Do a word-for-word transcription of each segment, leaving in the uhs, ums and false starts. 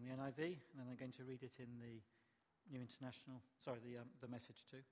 from the N I V, and then I'm going to read it in the New International, sorry, the, um, the Message too.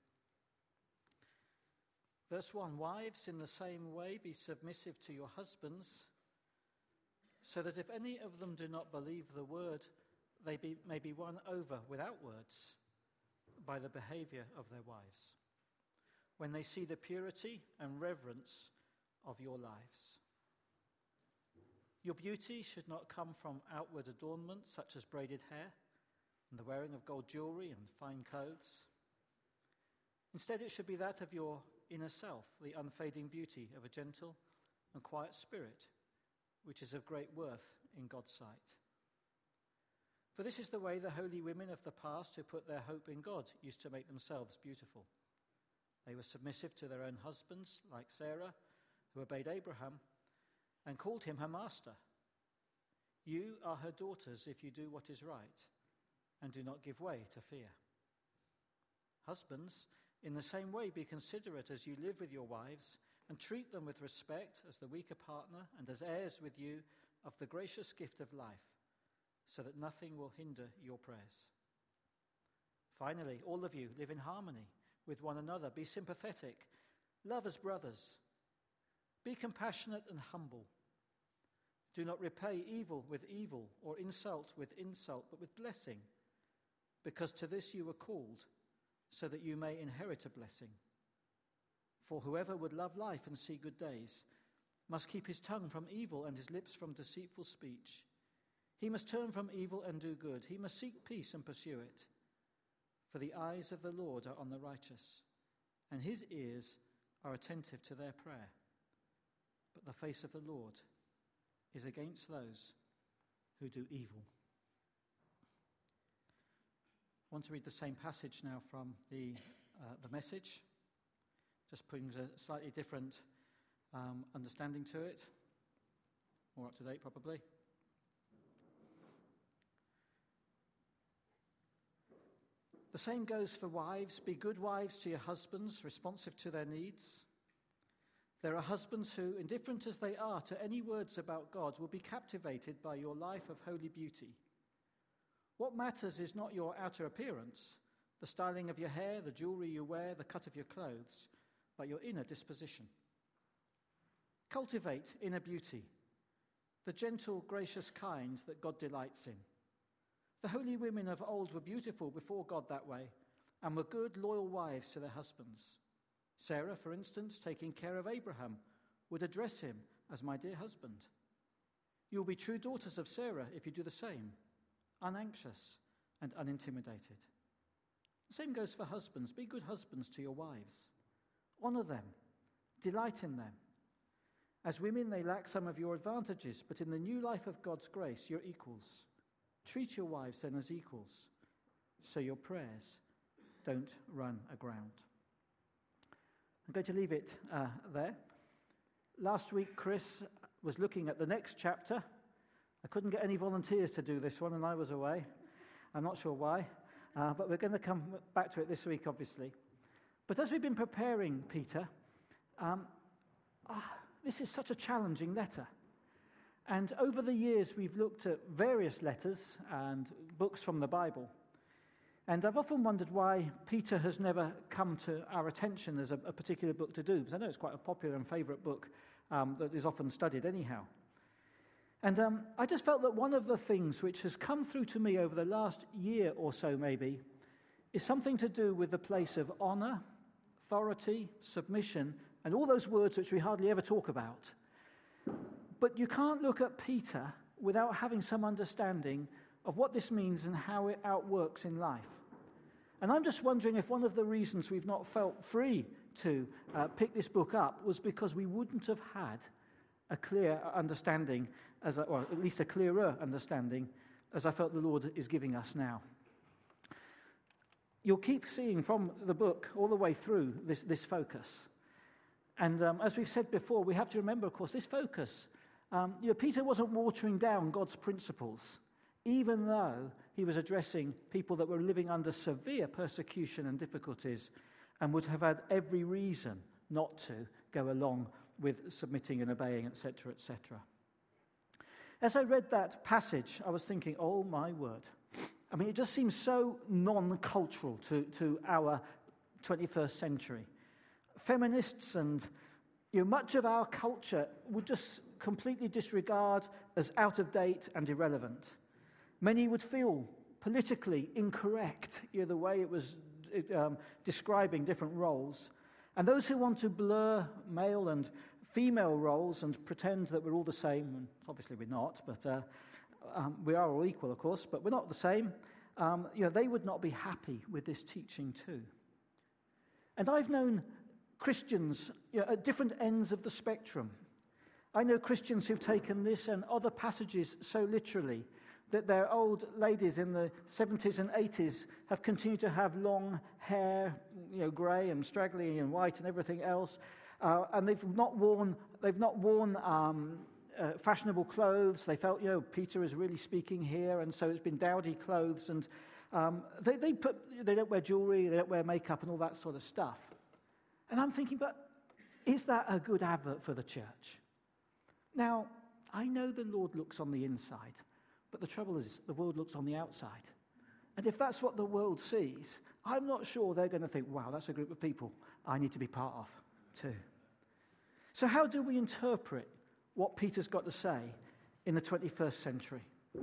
Verse one, wives, in the same way be submissive to your husbands, so that if any of them do not believe the word, they be, may be won over without words by the behavior of their wives, when they see the purity and reverence of your lives. Your beauty should not come from outward adornment, such as braided hair and the wearing of gold jewelry and fine clothes. Instead, it should be that of your inner self, the unfading beauty of a gentle and quiet spirit, which is of great worth in God's sight. For this is the way the holy women of the past who put their hope in God used to make themselves beautiful. They were submissive to their own husbands, like Sarah, who obeyed Abraham and called him her master. You are her daughters if you do what is right and do not give way to fear. Husbands, in the same way, be considerate as you live with your wives and treat them with respect as the weaker partner and as heirs with you of the gracious gift of life, so that nothing will hinder your prayers. Finally, all of you live in harmony with one another. Be sympathetic. Love as brothers. Be compassionate and humble. Do not repay evil with evil or insult with insult, but with blessing, because to this you were called, so that you may inherit a blessing. For whoever would love life and see good days must keep his tongue from evil and his lips from deceitful speech. He must turn from evil and do good. He must seek peace and pursue it. For the eyes of the Lord are on the righteous, and his ears are attentive to their prayer. But the face of the Lord is against those who do evil. I want to read the same passage now from the, uh, the Message. Just brings a slightly different um, understanding to it. More up to date, probably. The same goes for wives. Be good wives to your husbands, responsive to their needs. There are husbands who, indifferent as they are to any words about God, will be captivated by your life of holy beauty. What matters is not your outer appearance, the styling of your hair, the jewelry you wear, the cut of your clothes, but your inner disposition. Cultivate inner beauty, the gentle, gracious kind that God delights in. The holy women of old were beautiful before God that way and were good, loyal wives to their husbands. Sarah, for instance, taking care of Abraham, would address him as my dear husband. You will be true daughters of Sarah if you do the same, unanxious and unintimidated. The same goes for husbands. Be good husbands to your wives. Honor them. Delight in them. As women, they lack some of your advantages, but in the new life of God's grace, you're equals. Treat your wives then as equals, so your prayers don't run aground. I'm going to leave it uh, there. Last week, Chris was looking at the next chapter. I couldn't get any volunteers to do this one, and I was away. I'm not sure why, uh, but we're going to come back to it this week, obviously. But as we've been preparing Peter, um, ah, this is such a challenging letter. And over the years, we've looked at various letters and books from the Bible. And I've often wondered why Peter has never come to our attention as a, a particular book to do, because I know it's quite a popular and favourite book um, that is often studied anyhow. And um, I just felt that one of the things which has come through to me over the last year or so maybe is something to do with the place of honour, authority, submission, and all those words which we hardly ever talk about. But you can't look at Peter without having some understanding of what this means and how it outworks in life. And I'm just wondering if one of the reasons we've not felt free to uh, pick this book up was because we wouldn't have had a clear understanding, as a, or at least a clearer understanding, as I felt the Lord is giving us now. You'll keep seeing from the book all the way through this, this focus. And um, as we've said before, we have to remember, of course, this focus. Um, you know, Peter wasn't watering down God's principles, even though he was addressing people that were living under severe persecution and difficulties and would have had every reason not to go along with submitting and obeying, et cetera, et cetera. As I read that passage, I was thinking, oh my word. I mean, it just seems so non-cultural to, to our twenty-first century. Feminists and you know, much of our culture would just completely disregard as out of date and irrelevant. Many would feel politically incorrect, you know, the way it was um, describing different roles. And those who want to blur male and female roles and pretend that we're all the same, and obviously we're not, but uh, um, we are all equal, of course, but we're not the same, um, you know, they would not be happy with this teaching too. And I've known Christians you know, at different ends of the spectrum. I know Christians who've taken this and other passages so literally that their old ladies in the seventies and eighties have continued to have long hair, you know, grey and straggly and white and everything else, uh, and they've not worn they've not worn um, uh, fashionable clothes. They felt, you know, Peter is really speaking here, and so it's been dowdy clothes, and um, they they put they don't wear jewelry, they don't wear makeup, and all that sort of stuff. And I'm thinking, but is that a good advert for the church? Now, I know the Lord looks on the inside. But the trouble is, the world looks on the outside. And if that's what the world sees, I'm not sure they're going to think, wow, that's a group of people I need to be part of too. So how do we interpret what Peter's got to say in the twenty-first century?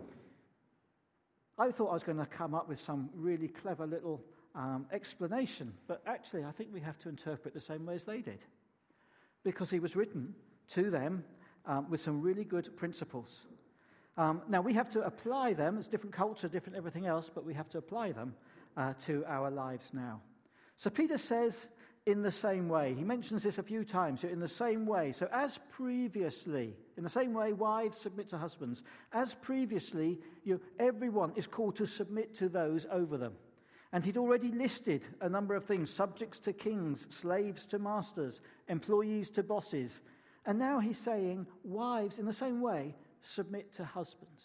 I thought I was going to come up with some really clever little um, explanation, but actually I think we have to interpret the same way as they did. Because he was written to them um, with some really good principles. Um, now, we have to apply them. It's different culture, different everything else, but we have to apply them uh, to our lives now. So Peter says, in the same way. He mentions this a few times. So in the same way. So as previously, in the same way, wives submit to husbands. As previously, you, everyone is called to submit to those over them. And he'd already listed a number of things. Subjects to kings, slaves to masters, employees to bosses. And now he's saying, wives, in the same way, submit to husbands.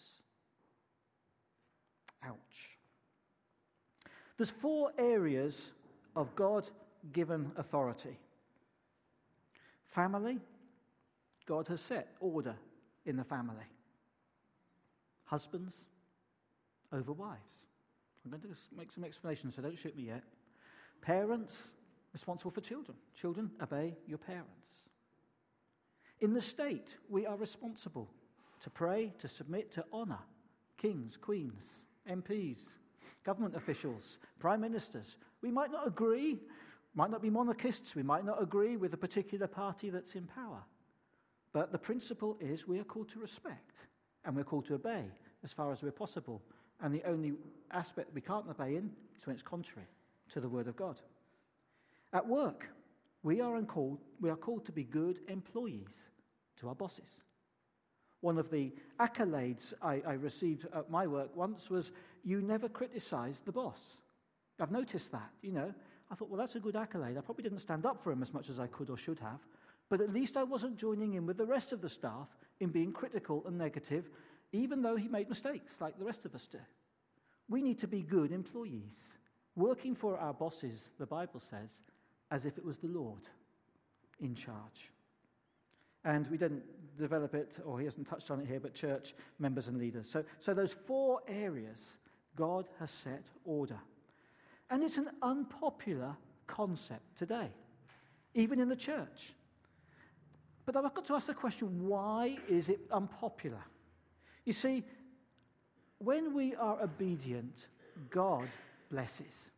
Ouch. There's four areas of God-given authority. Family, God has set order in the family. Husbands over wives. I'm going to make some explanations, so don't shoot me yet. Parents, responsible for children. Children, obey your parents. In the state, we are responsible to pray, to submit, to honour kings, queens, M Ps, government officials, prime ministers. We might not agree, might not be monarchists, we might not agree with a particular party that's in power. But the principle is we are called to respect, and we're called to obey as far as we're possible. And the only aspect we can't obey in is when it's contrary to the word of God. At work, we are called, we are called to be good employees to our bosses. One of the accolades I, I received at my work once was, you never criticized the boss. I've noticed that, you know. I thought, well, that's a good accolade. I probably didn't stand up for him as much as I could or should have, but at least I wasn't joining in with the rest of the staff in being critical and negative, even though he made mistakes like the rest of us do. We need to be good employees, working for our bosses, the Bible says, as if it was the Lord in charge. And we didn't develop it, or he hasn't touched on it here, but church members and leaders. So, so those four areas, God has set order. And it's an unpopular concept today, even in the church. But I've got to ask the question, why is it unpopular? You see, when we are obedient, God blesses.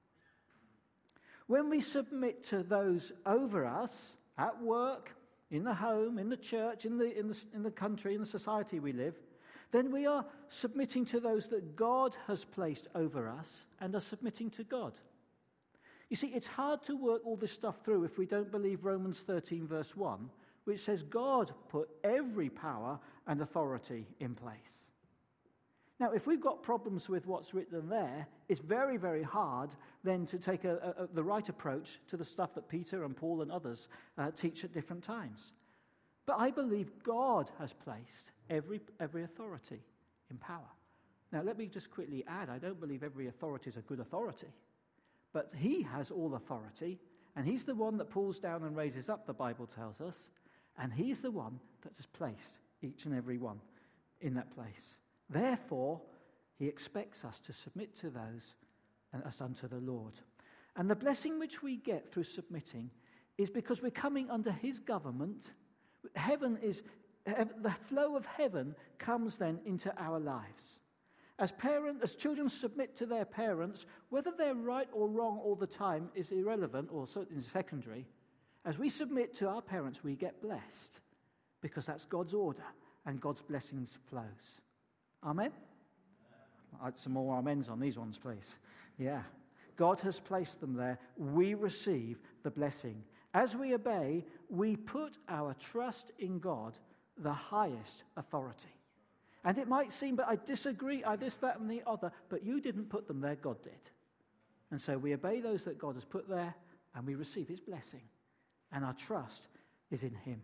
When we submit to those over us, at work, in the home, in the church, in the, in the, in the country, in the society we live, then we are submitting to those that God has placed over us and are submitting to God. You see, it's hard to work all this stuff through if we don't believe Romans thirteen verse one, which says God put every power and authority in place. Now, if we've got problems with what's written there, it's very, very hard then to take a, a, the right approach to the stuff that Peter and Paul and others uh, teach at different times. But I believe God has placed every, every authority in power. Now, let me just quickly add, I don't believe every authority is a good authority. But he has all authority, and he's the one that pulls down and raises up, the Bible tells us, and he's the one that has placed each and every one in that place. Therefore, he expects us to submit to those and us unto the Lord. And the blessing which we get through submitting is because we're coming under his government. Heaven is, the flow of heaven comes then into our lives. As parents, as children submit to their parents, whether they're right or wrong all the time is irrelevant, or certainly secondary. As we submit to our parents, we get blessed because that's God's order and God's blessings flows. Amen? I'd like some more amens on these ones, please. Yeah. God has placed them there. We receive the blessing. As we obey, we put our trust in God, the highest authority. And it might seem, but I disagree, I this, that, and the other, but you didn't put them there, God did. And so we obey those that God has put there, and we receive his blessing. And our trust is in him.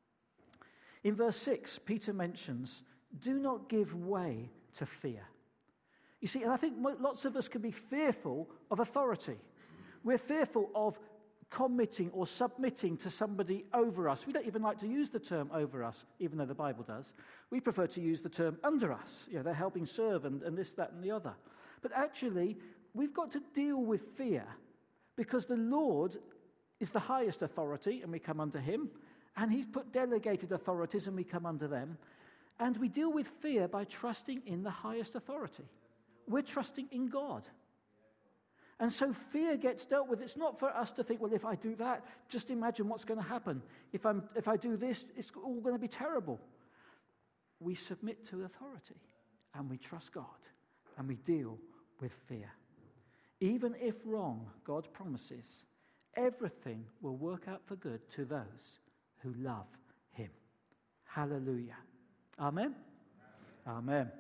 In verse six, Peter mentions, do not give way to fear. You see, and I think lots of us can be fearful of authority. We're fearful of committing or submitting to somebody over us. We don't even like to use the term over us, even though the Bible does. We prefer to use the term under us. You know, they're helping serve and, and this, that, and the other. But actually, we've got to deal with fear because the Lord is the highest authority and we come under him. And he's put delegated authorities and we come under them. And we deal with fear by trusting in the highest authority. We're trusting in God. And so fear gets dealt with. It's not for us to think, well, if I do that, just imagine what's going to happen. If, I'm, if I do this, it's all going to be terrible. We submit to authority and we trust God and we deal with fear. Even if wrong, God promises everything will work out for good to those who love him. Hallelujah. Amen? Amen.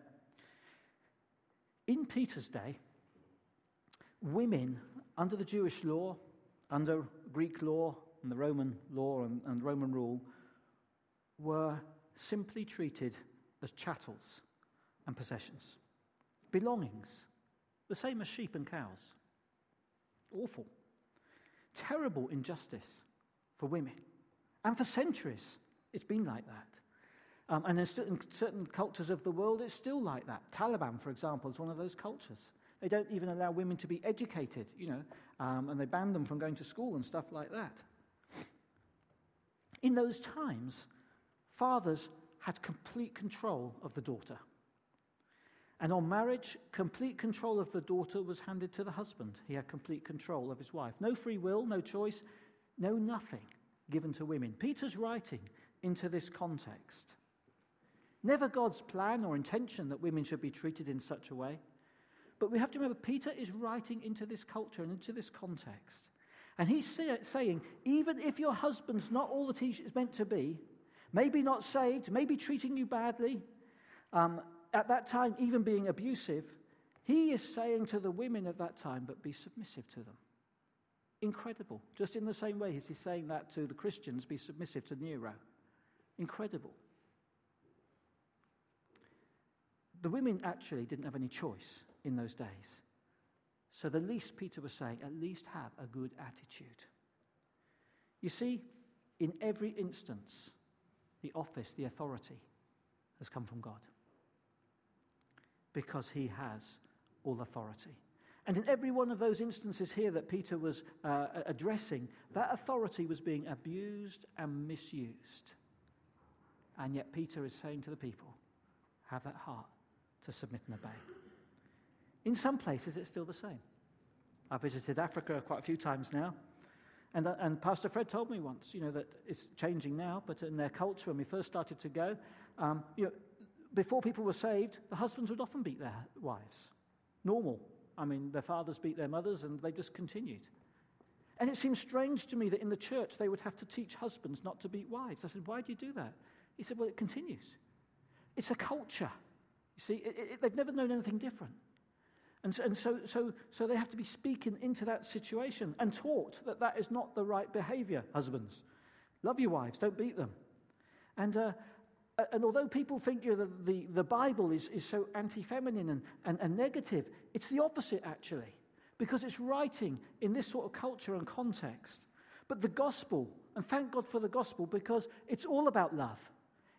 In Peter's day, women, under the Jewish law, under Greek law, and the Roman law and, and Roman rule, were simply treated as chattels and possessions, belongings, the same as sheep and cows. Awful. Terrible injustice for women. And for centuries, it's been like that. Um, and in certain, certain cultures of the world, it's still like that. Taliban, for example, is one of those cultures. They don't even allow women to be educated, you know, um, and they ban them from going to school and stuff like that. In those times, fathers had complete control of the daughter. And on marriage, complete control of the daughter was handed to the husband. He had complete control of his wife. No free will, no choice, no nothing given to women. Peter's writing into this context. Never God's plan or intention that women should be treated in such a way. But we have to remember, Peter is writing into this culture and into this context. And he's say, saying, even if your husband's not all that he is meant to be, maybe not saved, maybe treating you badly, um, at that time even being abusive, he is saying to the women of that time, but be submissive to them. Incredible. Just in the same way as he's saying that to the Christians, be submissive to Nero. Incredible. The women actually didn't have any choice in those days. So the least Peter was saying, at least have a good attitude. You see, in every instance, the office, the authority, has come from God. Because he has all authority. And in every one of those instances here that Peter was uh, addressing, that authority was being abused and misused. And yet Peter is saying to the people, have that heart to submit and obey. In some places, it's still the same. I've visited Africa quite a few times now. And, uh, and Pastor Fred told me once, you know, that it's changing now, but in their culture, when we first started to go, um, you know, before people were saved, the husbands would often beat their wives. Normal. I mean, their fathers beat their mothers, and they just continued. And it seems strange to me that in the church they would have to teach husbands not to beat wives. I said, why do you do that? He said, well, it continues. It's a culture. You see, it, it, they've never known anything different. And, so, and so, so, so they have to be speaking into that situation and taught that that is not the right behavior, husbands. Love your wives, don't beat them. And uh, and although people think you know, the, the, the Bible is, is so anti-feminine and, and, and negative, it's the opposite, actually, because it's writing in this sort of culture and context. But the gospel, and thank God for the gospel, because it's all about love.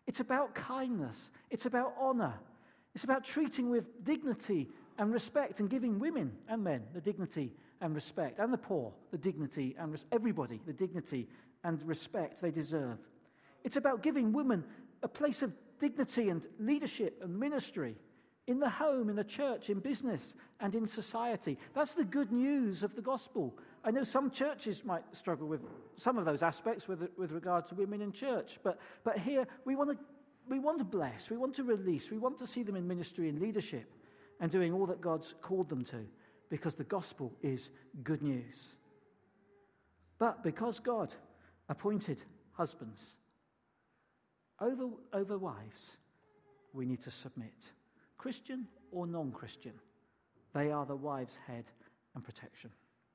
It's about kindness. It's about honor. It's about treating with dignity and respect and giving women and men the dignity and respect, and the poor the dignity and res- everybody the dignity and respect they deserve. It's about giving women a place of dignity and leadership and ministry in the home, in the church, in business, and in society. That's the good news of the gospel. I know some churches might struggle with some of those aspects with, with regard to women in church, but, but here we want to we want to bless, we want to release, we want to see them in ministry and leadership and doing all that God's called them to, because the gospel is good news. But because God appointed husbands over, over wives, we need to submit. Christian or non-Christian, they are the wife's head and protection.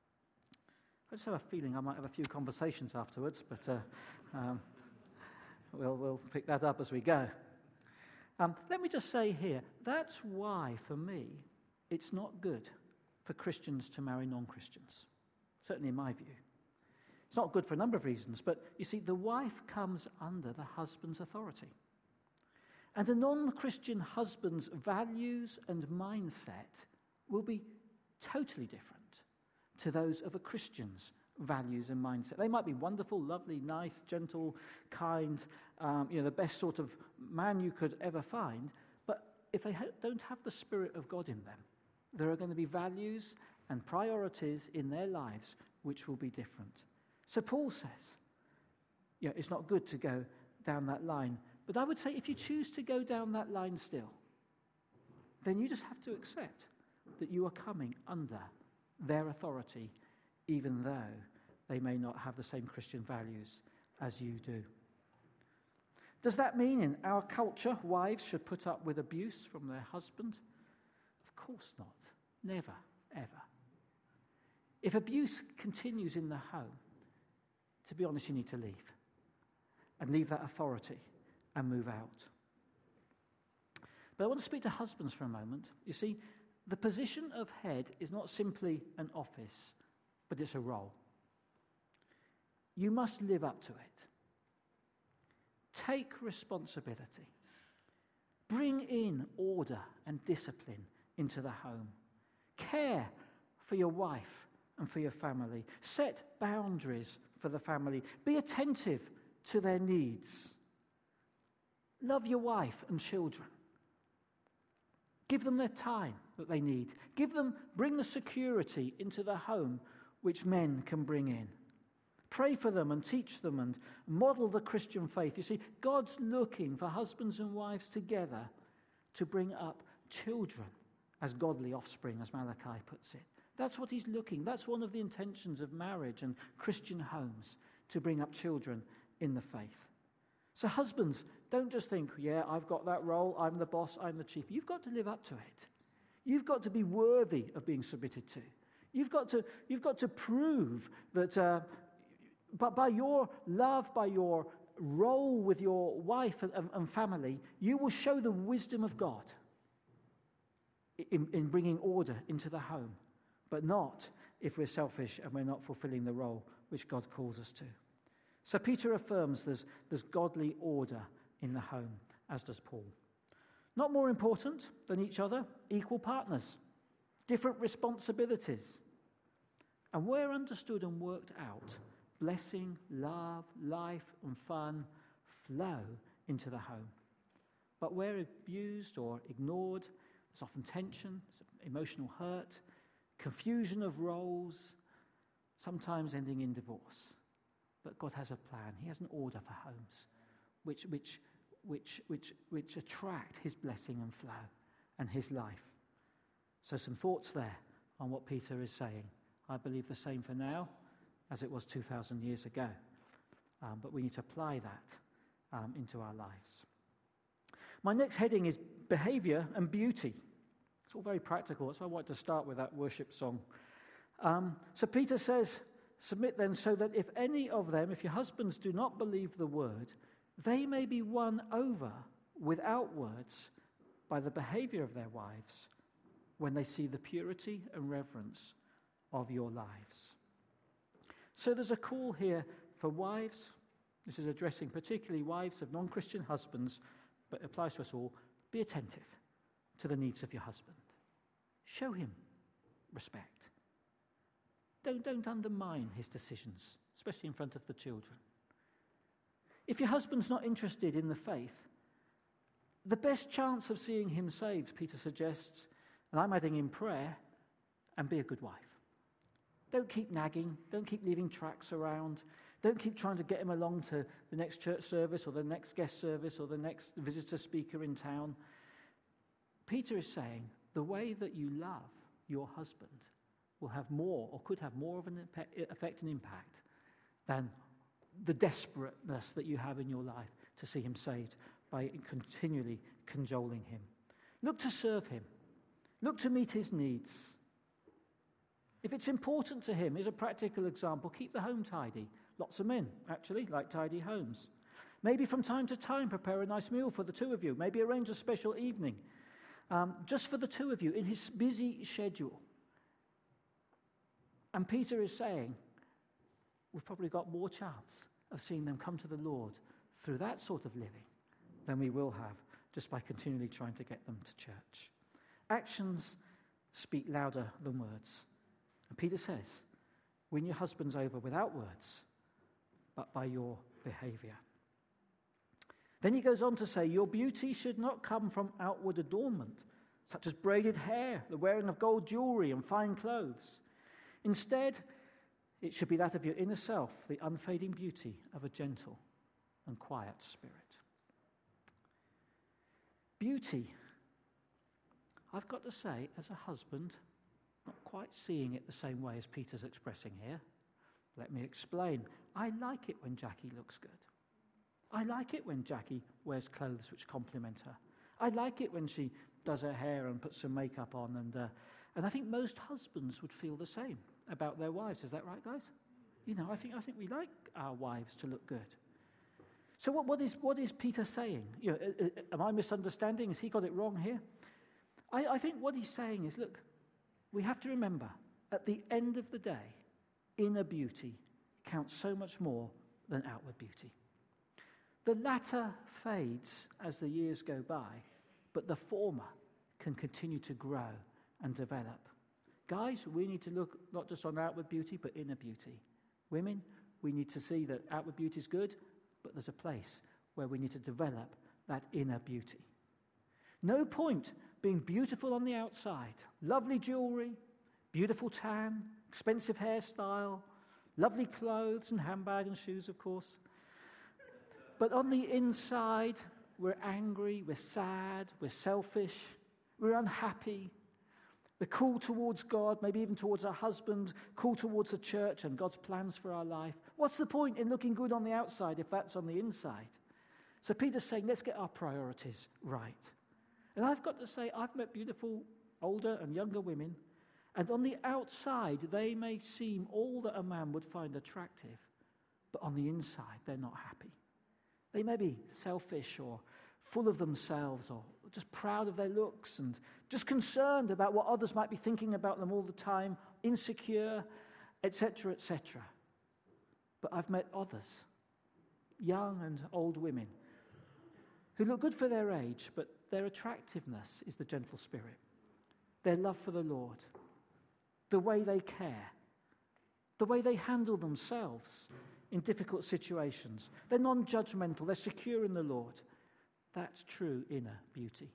I just have a feeling I might have a few conversations afterwards, but uh, um, we'll, we'll pick that up as we go. Um, let me just say here, that's why, for me, it's not good for Christians to marry non-Christians, certainly in my view. It's not good for a number of reasons, but you see, the wife comes under the husband's authority. And a non-Christian husband's values and mindset will be totally different to those of a Christian's values and mindset. They might be wonderful, lovely, nice, gentle, kind, um, you know, the best sort of man you could ever find, but if they ha- don't have the Spirit of God in them, there are going to be values and priorities in their lives which will be different. So Paul says, yeah, it's not good to go down that line. But I would say if you choose to go down that line still, then you just have to accept that you are coming under their authority, even though they may not have the same Christian values as you do. Does that mean in our culture wives should put up with abuse from their husband? Of course not. Never, ever. If abuse continues in the home, to be honest, you need to leave. And leave that authority and move out. But I want to speak to husbands for a moment. You see, the position of head is not simply an office, but it's a role. You must live up to it. Take responsibility. Bring in order and discipline into the home. Care for your wife and for your family. Set boundaries for the family. Be attentive to their needs. Love your wife and children. Give them their time that they need. Give them, bring the security into the home which men can bring in. Pray for them and teach them and model the Christian faith. You see, God's looking for husbands and wives together to bring up children as godly offspring, as Malachi puts it. That's what he's looking. That's one of the intentions of marriage and Christian homes, to bring up children in the faith. So husbands, don't just think, yeah, I've got that role, I'm the boss, I'm the chief. You've got to live up to it. You've got to be worthy of being submitted to. You've got to, you've got to prove that uh, but by your love, by your role with your wife and, and, and family, you will show the wisdom of God in, in bringing order into the home, but not if we're selfish and we're not fulfilling the role which God calls us to. So Peter affirms there's, there's godly order in the home, as does Paul. Not more important than each other, equal partners, different responsibilities. And where understood and worked out, blessing, love, life, and fun flow into the home. But where abused or ignored, there's often tension, emotional hurt, confusion of roles, sometimes ending in divorce. But God has a plan. He has an order for homes which, which, which, which, which attract his blessing and flow and his life. So some thoughts there on what Peter is saying. I believe the same for now as it was two thousand years ago. Um, but we need to apply that um, into our lives. My next heading is behavior and beauty. It's all very practical. That's why I wanted to start with that worship song. Um, so Peter says, submit then, so that if any of them, if your husbands do not believe the word, they may be won over without words by the behavior of their wives when they see the purity and reverence of your lives. So there's a call here for wives This is addressing particularly wives of non-Christian husbands, but it applies to us all. Be attentive to the needs of your husband. Show him respect. Don't, don't undermine his decisions, especially in front of the children. If your husband's not interested in the faith, the best chance of seeing him saved, Peter suggests, and I'm adding in prayer, and be a good wife. Don't keep nagging. Don't keep leaving tracts around. Don't keep trying to get him along to the next church service or the next guest service or the next visitor speaker in town. Peter is saying the way that you love your husband will have more or could have more of an effect and impact than the desperateness that you have in your life to see him saved by continually cajoling him. Look to serve him. Look to meet his needs. If it's important to him, here's a practical example, keep the home tidy. Lots of men, actually, like tidy homes. Maybe from time to time prepare a nice meal for the two of you. Maybe arrange a special evening um, just for the two of you in his busy schedule. And Peter is saying, we've probably got more chance of seeing them come to the Lord through that sort of living than we will have just by continually trying to get them to church. Actions speak louder than words. And Peter says, win your husbands over without words, but by your behavior. Then he goes on to say, your beauty should not come from outward adornment, such as braided hair, the wearing of gold jewelry and fine clothes. Instead, it should be that of your inner self, the unfading beauty of a gentle and quiet spirit. Beauty, I've got to say, as a husband, not quite seeing it the same way as Peter's expressing here. Let me explain. I like it when Jackie looks good. I like it when Jackie wears clothes which compliment her. I like it when she does her hair and puts some makeup on. And uh, and I think most husbands would feel the same about their wives. Is that right, guys? You know, I think I think we like our wives to look good. So what, what is what is Peter saying? You know, uh, uh, am I misunderstanding? Has he got it wrong here? I, I think what he's saying is, look, we have to remember, at the end of the day, inner beauty counts so much more than outward beauty. The latter fades as the years go by, but the former can continue to grow and develop. Guys, we need to look not just on outward beauty, but inner beauty. Women, we need to see that outward beauty is good, but there's a place where we need to develop that inner beauty. No point being beautiful on the outside, lovely jewelry, beautiful tan, expensive hairstyle, lovely clothes and handbag and shoes, of course. But on the inside, we're angry, we're sad, we're selfish, we're unhappy, we're cool towards God, maybe even towards our husband, cool towards the church and God's plans for our life. What's the point in looking good on the outside if that's on the inside? So Peter's saying, let's get our priorities right. And I've got to say, I've met beautiful older and younger women, and on the outside, they may seem all that a man would find attractive, but on the inside, they're not happy. They may be selfish or full of themselves or just proud of their looks and just concerned about what others might be thinking about them all the time, insecure, et cetera, et cetera. But I've met others, young and old women, who look good for their age, but their attractiveness is the gentle spirit, their love for the Lord, the way they care, the way they handle themselves in difficult situations. They're non-judgmental, they're secure in the Lord. That's true inner beauty.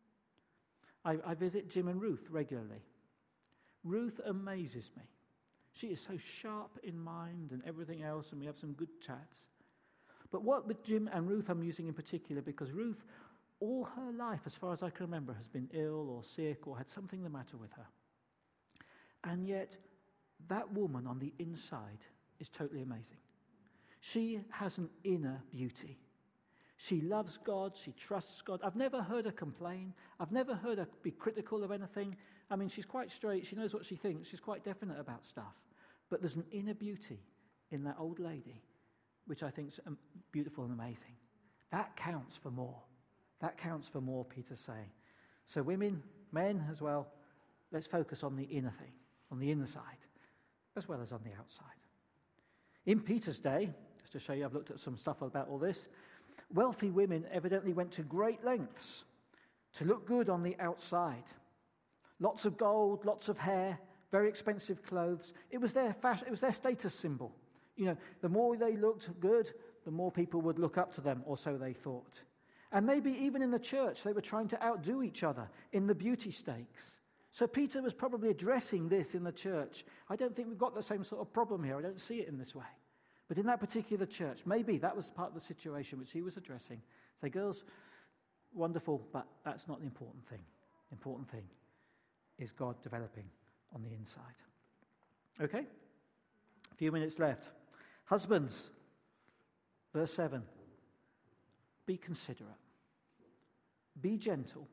I, I visit Jim and Ruth regularly. Ruth amazes me. She is so sharp in mind and everything else, and we have some good chats. But what with Jim and Ruth I'm using in particular, because Ruth, all her life, as far as I can remember, has been ill or sick or had something the matter with her. And yet, that woman on the inside is totally amazing. She has an inner beauty. She loves God. She trusts God. I've never heard her complain. I've never heard her be critical of anything. I mean, she's quite straight. She knows what she thinks. She's quite definite about stuff. But there's an inner beauty in that old lady, which I think is beautiful and amazing. That counts for more. That counts for more, Peter's saying. So women, men as well, let's focus on the inner thing, on the inside, as well as on the outside. In Peter's day, just to show you I've looked at some stuff about all this. Wealthy women evidently went to great lengths to look good on the outside. Lots of gold, lots of hair, very expensive clothes. It was their fashion, it was their status symbol. You know, the more they looked good, the more people would look up to them, or so they thought. And maybe even in the church, they were trying to outdo each other in the beauty stakes. So Peter was probably addressing this in the church. I don't think we've got the same sort of problem here. I don't see it in this way. But in that particular church, maybe that was part of the situation which he was addressing. Say, girls, wonderful, but that's not the important thing. The important thing is God developing on the inside. Okay? A few minutes left. Husbands, verse seven. Be considerate. Be gentle.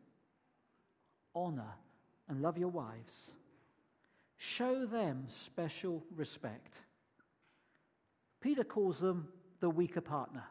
Honor and love your wives. Show them special respect. Peter calls them the weaker partner.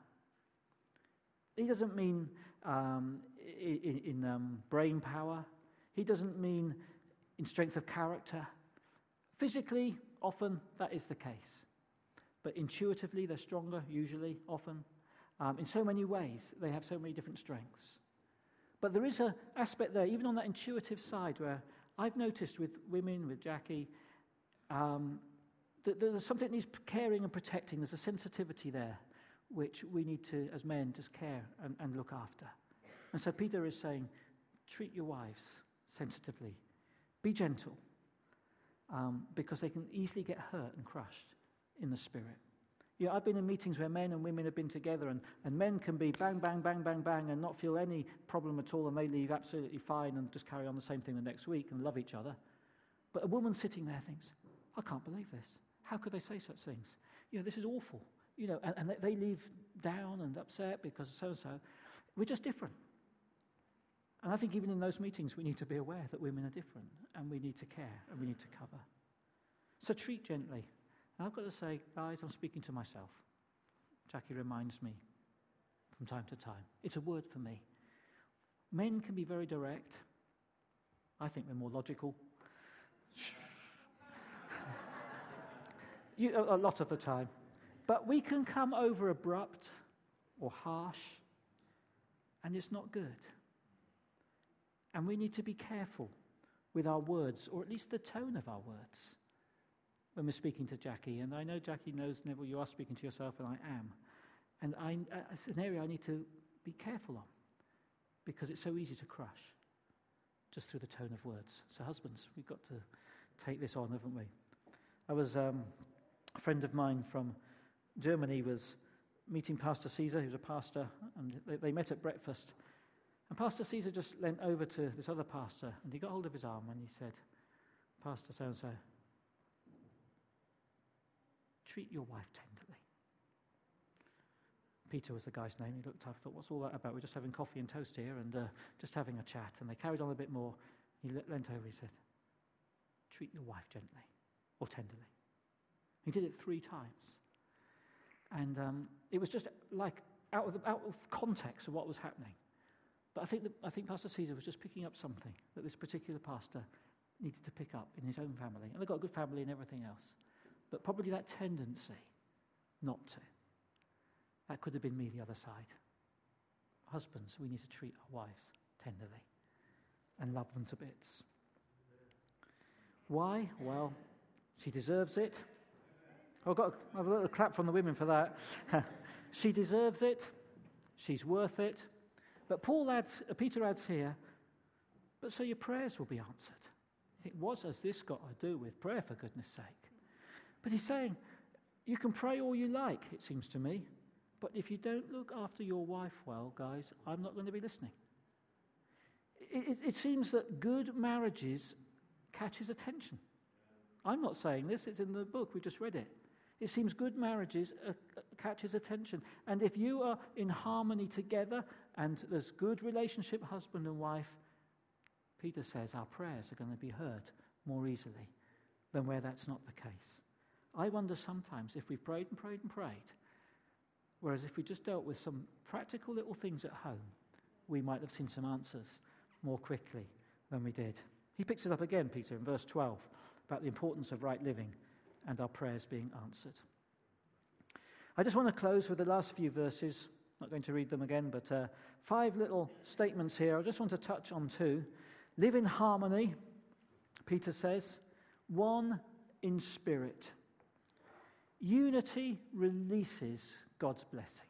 He doesn't mean um, in, in um, brain power. He doesn't mean in strength of character. Physically, often that is the case. But intuitively, they're stronger, usually, often. Um, in so many ways, they have so many different strengths. But there is an aspect there, even on that intuitive side, where I've noticed with women, with Jackie, um, that there's something that needs caring and protecting. There's a sensitivity there, which we need to, as men, just care and, and look after. And so Peter is saying, treat your wives sensitively. Be gentle, um, because they can easily get hurt and crushed in the spirit. You know, I've been in meetings where men and women have been together, and, and men can be bang, bang, bang, bang, bang, and not feel any problem at all, and they leave absolutely fine and just carry on the same thing the next week and love each other. But a woman sitting there thinks, I can't believe this. How could they say such things? You know, this is awful. You know, and, and they leave down and upset because so-and-so. We're just different. And I think even in those meetings, we need to be aware that women are different, and we need to care, and we need to cover. So treat gently. And I've got to say, guys, I'm speaking to myself. Jackie reminds me from time to time. It's a word for me. Men can be very direct. I think we're more logical. you, a, a lot of the time. But we can come over abrupt or harsh, and it's not good. And we need to be careful with our words, or at least the tone of our words, when we're speaking to Jackie. And I know Jackie knows, Neville, you are speaking to yourself, and I am. And I, uh, it's an area I need to be careful on, because it's so easy to crush just through the tone of words. So husbands, we've got to take this on, haven't we? I was, um, a friend of mine from Germany was meeting Pastor Caesar, who's a pastor, and they, they met at breakfast. And Pastor Caesar just leant over to this other pastor, and he got hold of his arm, and he said, Pastor so-and-so, treat your wife tenderly. Peter was the guy's name. He looked up, thought, what's all that about? We're just having coffee and toast here and uh, just having a chat. And they carried on a bit more. He leant over, he said, treat your wife gently or tenderly. He did it three times. And um, it was just like out of, the, out of context of what was happening. But I think, that, I think Pastor Caesar was just picking up something that this particular pastor needed to pick up in his own family. And they've got a good family and everything else. But probably that tendency not to. That could have been me the other side. Husbands, we need to treat our wives tenderly and love them to bits. Why? Well, she deserves it. I've got a, I've a little clap from the women for that. She deserves it. She's worth it. But Paul adds, uh, Peter adds here, but so your prayers will be answered. You think, what has this got to do with prayer, for goodness sake? But he's saying, you can pray all you like, it seems to me, but if you don't look after your wife well, guys, I'm not going to be listening. It, it, it seems that good marriages catches attention. I'm not saying this, it's in the book, we just read it. It seems good marriages uh, uh, catches attention. And if you are in harmony together and there's good relationship, husband and wife, Peter says our prayers are going to be heard more easily than where that's not the case. I wonder sometimes if we've prayed and prayed and prayed, whereas if we just dealt with some practical little things at home, we might have seen some answers more quickly than we did. He picks it up again, Peter, in verse twelve, about the importance of right living and our prayers being answered. I just want to close with the last few verses. I'm not going to read them again, but uh, five little statements here. I just want to touch on two. Live in harmony, Peter says. One in spirit. Unity releases God's blessing.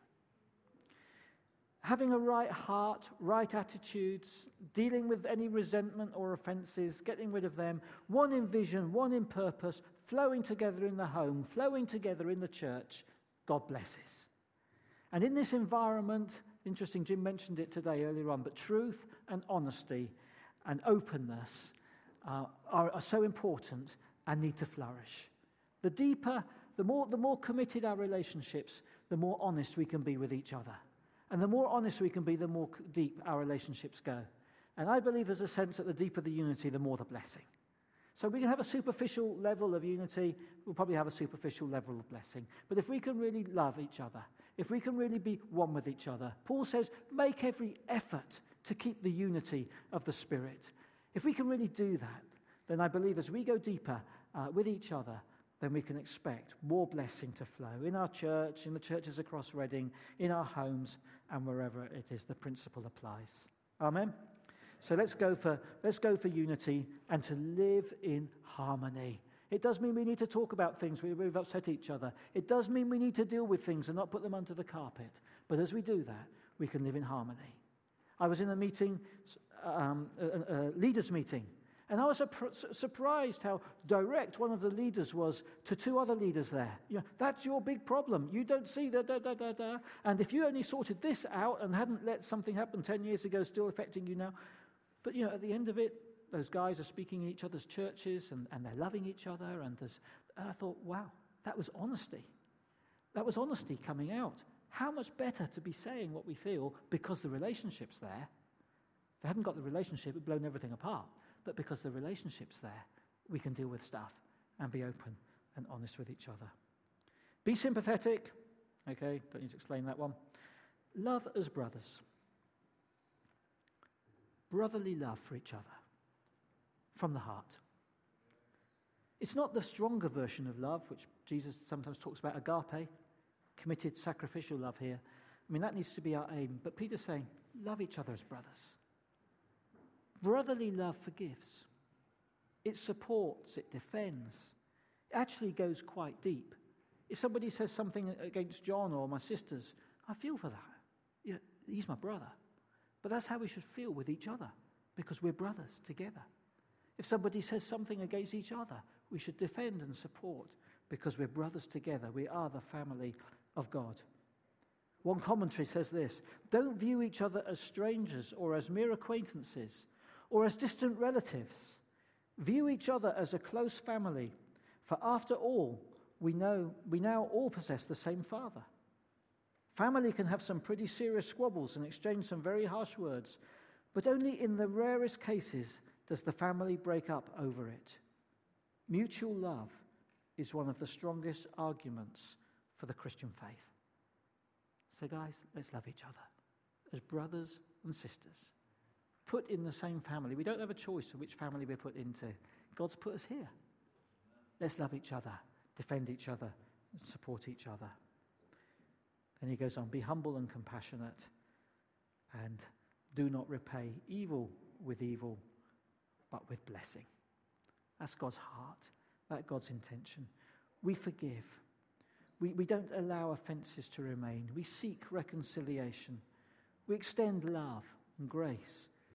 Having a right heart, right attitudes, dealing with any resentment or offences, getting rid of them, one in vision, one in purpose, flowing together in the home, flowing together in the church, God blesses. And in this environment, interesting, Jim mentioned it today earlier on, but truth and honesty and openness uh, are, are so important and need to flourish. The deeper, the more, the more committed our relationships, the more honest we can be with each other. And the more honest we can be, the more deep our relationships go. And I believe there's a sense that the deeper the unity, the more the blessing. So we can have a superficial level of unity, we'll probably have a superficial level of blessing. But if we can really love each other, if we can really be one with each other, Paul says, make every effort to keep the unity of the Spirit. If we can really do that, then I believe as we go deeper uh, with each other, then we can expect more blessing to flow in our church, in the churches across Reading, in our homes, and wherever it is the principle applies. Amen? So let's go for let's go for unity and to live in harmony. It does mean we need to talk about things where we've upset each other. It does mean we need to deal with things and not put them under the carpet. But as we do that, we can live in harmony. I was in a meeting, um, a, a leaders' meeting, and I was su- surprised how direct one of the leaders was to two other leaders there. You know, that's your big problem. You don't see da da da da da. And if you only sorted this out and hadn't let something happen ten years ago, still affecting you now. But you know, at the end of it, those guys are speaking in each other's churches and, and they're loving each other. And, there's, and I thought, wow, that was honesty. That was honesty coming out. How much better to be saying what we feel because the relationship's there. If they hadn't got the relationship, it'd blown everything apart. But because the relationship's there, we can deal with stuff and be open and honest with each other. Be sympathetic. Okay, don't need to explain that one. Love as brothers. Brotherly love for each other from the heart. It's not the stronger version of love, which Jesus sometimes talks about, agape, committed sacrificial love here. I mean, that needs to be our aim. But Peter's saying, love each other as brothers. Brotherly love forgives. It supports, it defends. It actually goes quite deep. If somebody says something against John or my sisters, I feel for that. You know, he's my brother. But that's how we should feel with each other, because we're brothers together. If somebody says something against each other, we should defend and support, because we're brothers together. We are the family of God. One commentary says this: don't view each other as strangers or as mere acquaintances or as distant relatives. View each other as a close family, for after all, we know we now all possess the same Father. Family can have some pretty serious squabbles and exchange some very harsh words, but only in the rarest cases does the family break up over it. Mutual love is one of the strongest arguments for the Christian faith. So guys, let's love each other as brothers and sisters, put in the same family. We don't have a choice of which family we're put into. God's put us here. Let's love each other, defend each other, and support each other. Then he goes on, be humble and compassionate, and do not repay evil with evil, but with blessing. That's God's heart. That's God's intention. We forgive. We, we don't allow offences to remain. We seek reconciliation. We extend love and grace